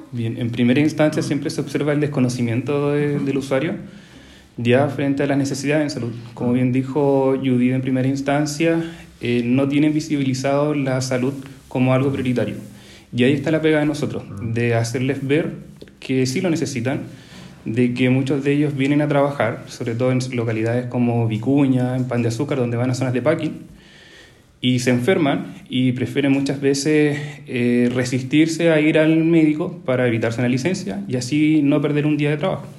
Bien, en primera instancia siempre se observa el desconocimiento del usuario ya frente a las necesidades en salud. Como bien dijo Judith en primera instancia, no tienen visibilizado la salud como algo prioritario. Y ahí está la pega de nosotros, de hacerles ver que sí lo necesitan, de que muchos de ellos vienen a trabajar, sobre todo en localidades como Vicuña, en Pan de Azúcar, donde van a zonas de packing, y se enferman y prefieren muchas veces resistirse a ir al médico para evitarse una licencia y así no perder un día de trabajo.